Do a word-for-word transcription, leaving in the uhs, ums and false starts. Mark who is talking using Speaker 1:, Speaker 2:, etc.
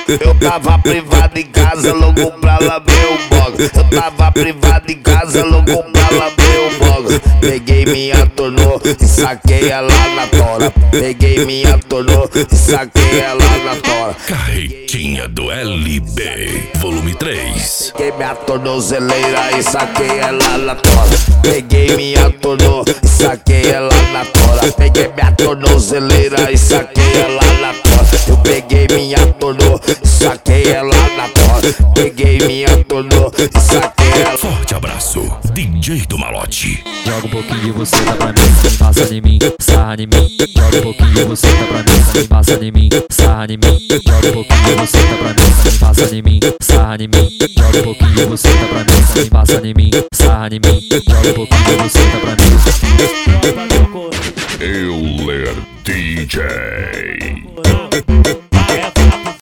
Speaker 1: Eu tava privado em casa, louco pra lamber o boga. Eu tava privado em casa, louco pra lamber o boga. Peguei minha tornô e saquei ela na tora. Peguei minha tornô e saquei ela na tora.
Speaker 2: Carretinha do L B, volume três.
Speaker 1: Peguei minha tornozeleira e saquei ela na tora. Peguei minha tornô e saquei ela na tora. Peguei minha tornozeleira e saquei ela na tora. Eu peguei minha tornô e saquei ela na tora. Peguei minha tornô e saquei ela.
Speaker 2: Forte abraço, D J do Malote.
Speaker 3: Joga um pouquinho, você tá pra mim, passa em mim, sarra em mim. Joga um pouquinho, você tá pra mim, passa em mim, sarra em mim. Joga um pouquinho, você tá pra mim, passa em mim, sarra em mim. Joga um pouquinho, você tá pra mim, passa em mim, sarra em mim. Joga um pouquinho, você tá pra mim.
Speaker 2: Euler D J.